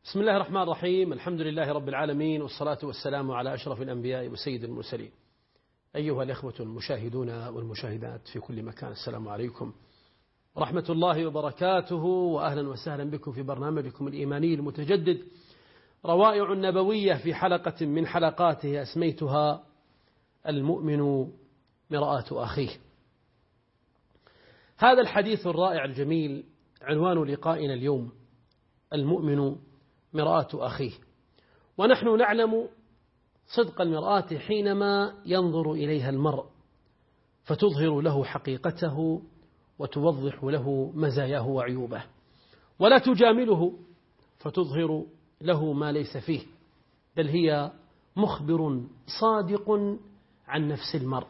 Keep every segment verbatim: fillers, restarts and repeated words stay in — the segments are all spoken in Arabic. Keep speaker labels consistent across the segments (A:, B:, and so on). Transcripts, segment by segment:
A: بسم الله الرحمن الرحيم. الحمد لله رب العالمين، والصلاة والسلام على أشرف الأنبياء وسيد المرسلين. أيها الإخوة المشاهدون والمشاهدات في كل مكان، السلام عليكم ورحمة الله وبركاته، وأهلا وسهلا بكم في برنامجكم الإيماني المتجدد روائع النبوية، في حلقة من حلقاته أسميتها المؤمن مرآة أخيه. هذا الحديث الرائع الجميل عنوان لقائنا اليوم: المؤمن مرآة أخيه. ونحن نعلم صدق المرآة حينما ينظر إليها المرء فتظهر له حقيقته وتوضح له مزاياه وعيوبه، ولا تجامله فتظهر له ما ليس فيه، بل هي مخبر صادق عن نفس المرء.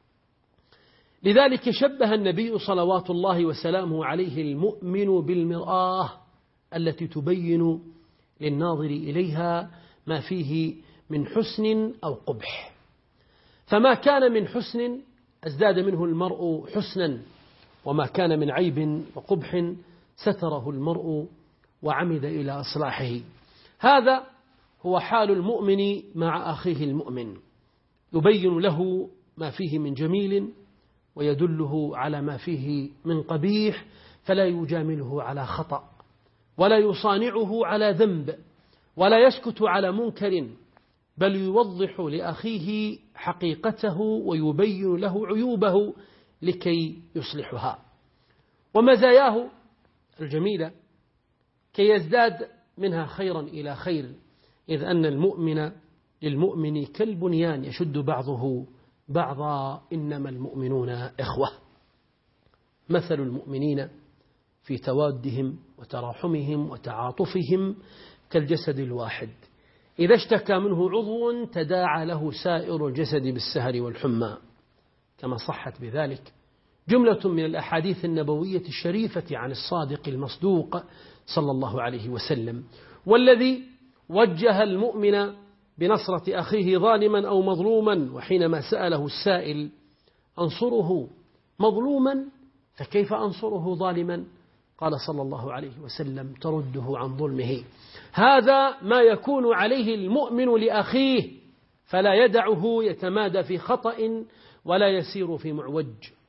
A: لذلك شبه النبي صلوات الله وسلامه عليه المؤمن بالمرآة التي تبين للناظر إليها ما فيه من حسن أو قبح، فما كان من حسن ازداد منه المرء حسنا، وما كان من عيب وقبح ستره المرء وعمد إلى إصلاحه. هذا هو حال المؤمن مع أخيه المؤمن، يبين له ما فيه من جميل ويدله على ما فيه من قبيح، فلا يجامله على خطأ، ولا يصانعه على ذنب، ولا يسكت على منكر، بل يوضح لأخيه حقيقته ويبين له عيوبه لكي يصلحها ومزاياه الجميلة كي يزداد منها خيرا إلى خير، إذ أن المؤمن للمؤمن كالبنيان يشد بعضه بعضا، إنما المؤمنون إخوة. مثل المؤمنين في توادهم وتراحمهم وتعاطفهم كالجسد الواحد، إذا اشتكى منه عضو تداعى له سائر الجسد بالسهر والحمى، كما صحت بذلك جملة من الأحاديث النبوية الشريفة عن الصادق المصدوق صلى الله عليه وسلم. والذي وجه المؤمن بنصرة أخيه ظالما أو مظلوما، وحينما سأله السائل: أنصره مظلوما فكيف أنصره ظالما؟ قال صلى الله عليه وسلم: ترده عن ظلمه. هذا ما يكون عليه المؤمن لأخيه، فلا يدعه يتمادى في خطأ، ولا يسير في معوج،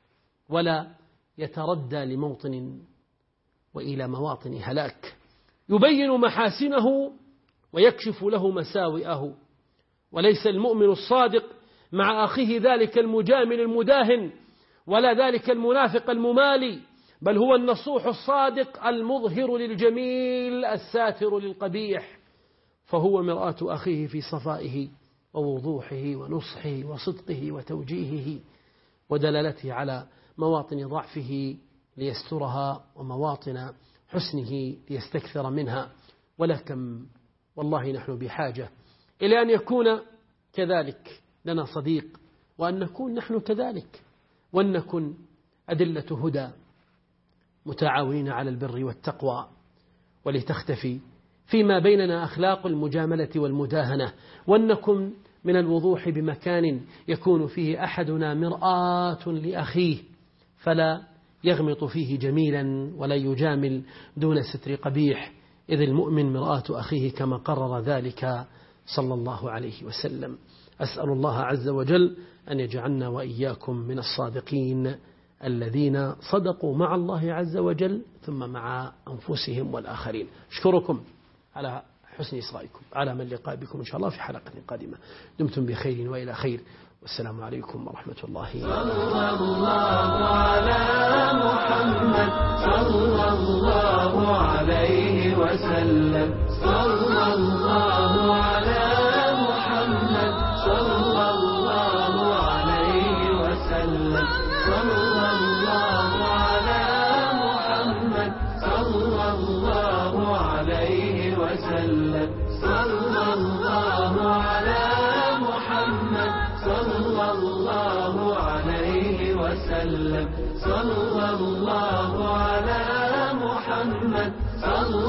A: ولا يتردى لموطن وإلى مواطن هلاك. يبين محاسنه ويكشف له مساوئه. وليس المؤمن الصادق مع أخيه ذلك المجامل المداهن، ولا ذلك المنافق الممالي، بل هو النصوح الصادق المظهر للجميل الساتر للقبيح، فهو مرآة أخيه في صفائه ووضوحه ونصحه وصدقه وتوجيهه ودلالته على مواطن ضعفه ليسترها، ومواطن حسنه ليستكثر منها. ولكن والله نحن بحاجة إلى أن يكون كذلك لنا صديق، وأن نكون نحن كذلك، وأن نكن أدلة هدى متعاونين على البر والتقوى، ولتختفي فيما بيننا أخلاق المجاملة والمداهنة، وأن نكن من الوضوح بمكان يكون فيه أحدنا مرآة لأخيه، فلا يغمط فيه جميلا ولا يجامل دون ستر قبيح، إذ المؤمن مرآة أخيه كما قرر ذلك صلى الله عليه وسلم. أسأل الله عز وجل أن يجعلنا وإياكم من الصادقين الذين صدقوا مع الله عز وجل ثم مع أنفسهم والآخرين. أشكركم على حسن إصغائكم، على من لقاء بكم إن شاء الله في حلقة قادمة. دمتم بخير وإلى خير، والسلام عليكم ورحمة الله وبركاته.
B: صلى الله على محمد صلى الله عليه وسلم. صلى الله على محمد صلى الله عليه وسلم. صلى الله على محمد صلى الله عليه وسلم. صلى الله على محمد صلى الله عليه وسلم. صلى الله على محمد صلى